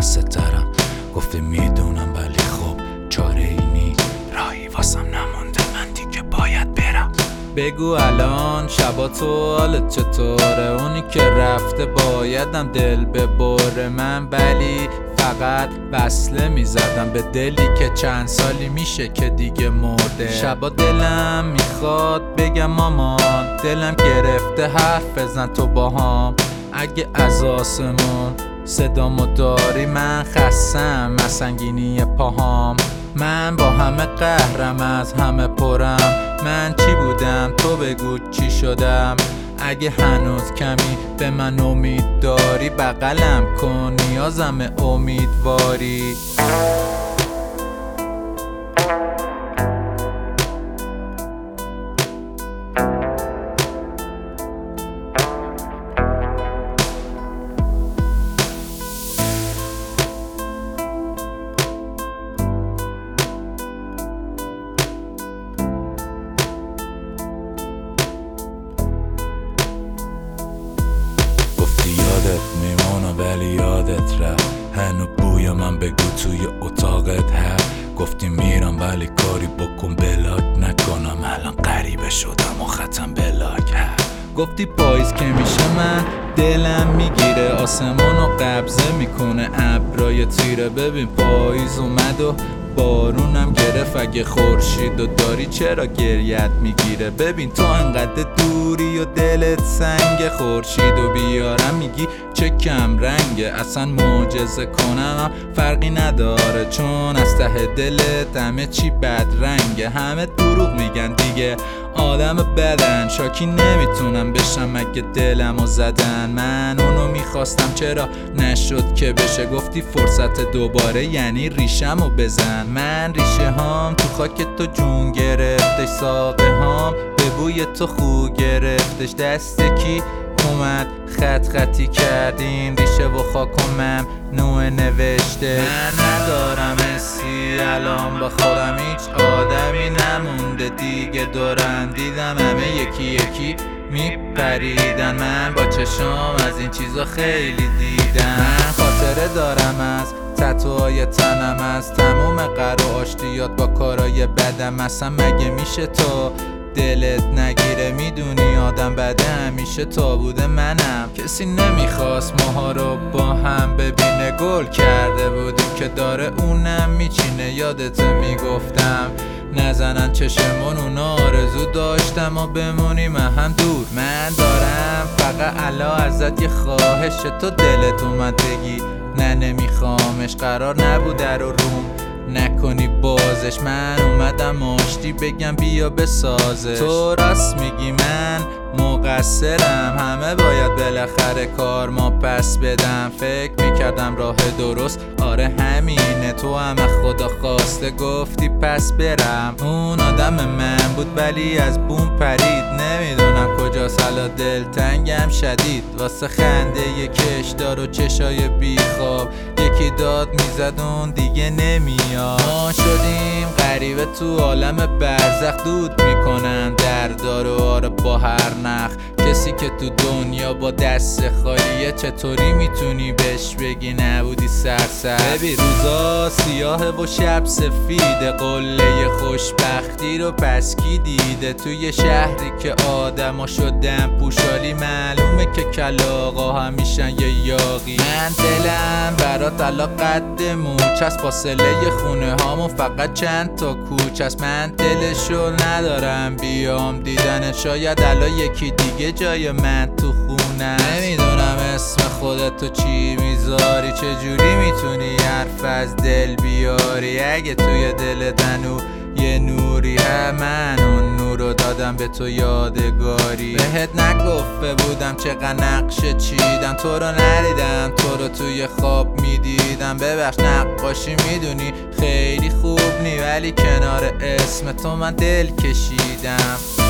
خسته ترم. گفتی میدونم ولی خب چاره ای نی، راهی واسم نمونده، من دیگه باید برم. بگو الان شبا تو حالت چطوره؟ اونی که رفته بایدم دل ببره من، ولی فقط وصله میزدم به دلی که چند سالی میشه که دیگه مرده. شبا دلم میخواد بگم مامان، دلم گرفته حرف بزن تو باهام. اگه از آسمون صدامو داری من خستم از سنگینی پاهام. من با همه قهرم از همه پرم، من چی بودم تو بگو چی شدم. اگه هنوز کمی به من امید داری بغلم کن، نیازم امیدواری. یادت میمونه ولی یادت رفت، هنو بوی من بگو توی اتاقت هست. گفتی میرم ولی کاری بکن بلاک نکنم، الان غریبه شدم و ختم بلاک هست. گفتی پاییز که میشه من دلم میگیره، آسمونو قبضه میکنه ابرای تیره. ببین پاییز اومد و بارونم گرفت، اگه خورشیدو داری چرا گریت میگیره؟ ببین تو انقدر دوری و دلت سنگ، خورشیدو بیارم میگی چه کم رنگه. اصلا معجزه کنم فرقی نداره، چون از ته دلت همه چی بد رنگه. همه دروغ میگن دیگه آدم بدن، شاکی نمیتونم بشم اگه دلمو زدن. من اونو میخواستم چرا نشد که بشه؟ گفتی فرصت دوباره یعنی ریشمو بزن. من ریشه هام تو خاک تو جون گرفتش، ساقه هام به بوی تو خو گرفتش. دست کی اومد خط خطی کردیم ریشه و خاکم نوع نوشته. من ندارم حسی الان با خودم، هیچ آدمی نمونده دیگه دورم. دیدم همه یکی یکی میپریدن، من با چشام از این چیزا خیلی دیدم. من خاطره دارم از تتوهای تنم، از تموم قر و آشتیات با کارای بدم. اصلا مگه میشه تو دلت نگیره؟ میدونی آدم بده همیشه تا بوده منم. کسی نمیخواست ماها رو با هم ببینه، گل کرده بودیم که داره اونم میچینه. یادت میگفتم نزنن چشمون، اونا آرزو داشتم و بمونیم هم دور. من دارم فقط الا ازت یه خواهش، تو دلت اومد بگی نه نمیخوامش، قرار نبود رو روم نکنی بازش. من اومدم آشتی بگم بیا بسازش. تو راست میگی من مقصرم، همه باید بالاخره کار ما پس بدم. فکر میکردم راه درست آره همینه، تو هم خدا خواسته گفتی پس برم. اون آدم من بود ولی از بوم پرید، نمیدونم کجاست حالا دلتنگم شدید. واسه خنده یه کشدار و چشای بیخواب یکی داد میزد اون دیگه نمیاد. ما شدیم غریبه تو عالم برزخ، دود میکنن دردار و آره با هر نخ. کسی که تو دنیا با دست خالیه چطوری میتونی بهش بگی نبودی سرسر؟ ببین روزا سیاه و شب سفیده، قله خوشبختی رو پس کی دیده؟ توی شهری که آدما شدن پوشالی، معلومه که کلاغا همیشن یه یاقی. من دلم برات الان قد موچست، فاصله خونه هامون فقط چند تا کوچه است. من دلشو ندارم بیام دیدن، شاید الان یکی دیگه جای من تو خونم. نمیدونم اسم خودتو چی میذاری، چجوری میتونی حرف از دل بیاری؟ اگه توی دل تنو یه نوری من اون نورو دادم به تو یادگاری. بهت نگفته بودم چقدر نقشه چیدم، تو رو ندیدم تو رو توی خواب میدیدم. ببخش نقاشی میدونی خیلی خوب نی، ولی کنار اسم تو من دل کشیدم.